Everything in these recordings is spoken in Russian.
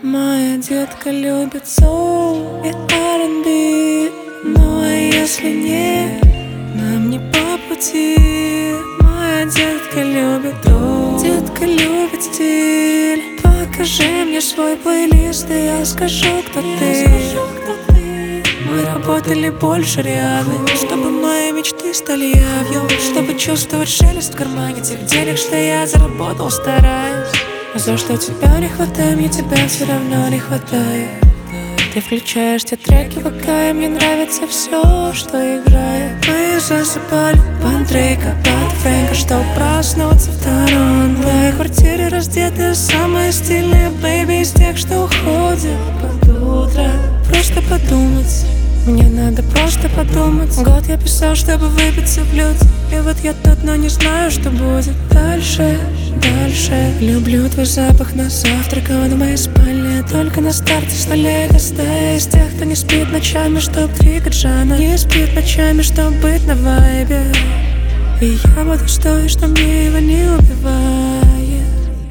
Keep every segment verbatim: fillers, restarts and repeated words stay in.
Моя детка любит соул и ар энд би. Ну а если нет, нам не по пути. Моя детка любит дом, детка любит стиль. Покажи мне свой плейлист, и я скажу, кто ты. Мы работали больше реально, чтобы мои мечты стали явью, чтобы чувствовать шелест в кармане тех денег, что я заработал, стараюсь. А за что тебя не хватает, мне тебя все равно не хватает. Ты включаешь те треки ВК, и мне нравится все, что играет. Мы засыпали под Дрейка, под Фрэнка, чтоб проснуться в Торонто. В твоей квартире раздеты самые стильные бэйби из тех, что уходят под утро. Просто подумать, мне надо просто подумать. Год я писал, чтобы выбиться в люди, и вот я тут, но не знаю, что будет дальше, дальше. Люблю твой запах на завтрак, он в моей спальне. Только на старте столетия стая из тех, кто не спит ночами, чтоб двигать жанр. Не спит ночами, чтоб быть на вайбе. И я буду стоить, что мне его не убивает.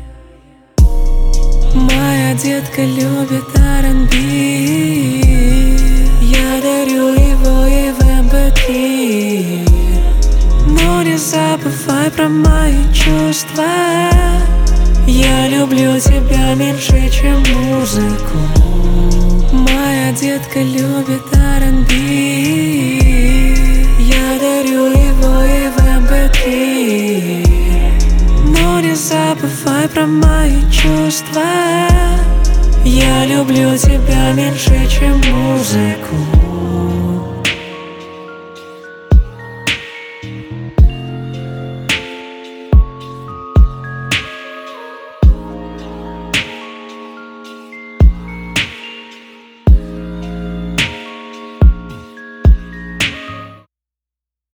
Моя детка любит ар энд би. Я дарю его и в эм пэ три. Но не забывай про мои чувства. Я люблю тебя меньше, чем музыку. Моя детка любит ар энд би. Я дарю его и в эм пэ три. Но не забывай про мои чувства. Я люблю тебя меньше, чем музыку.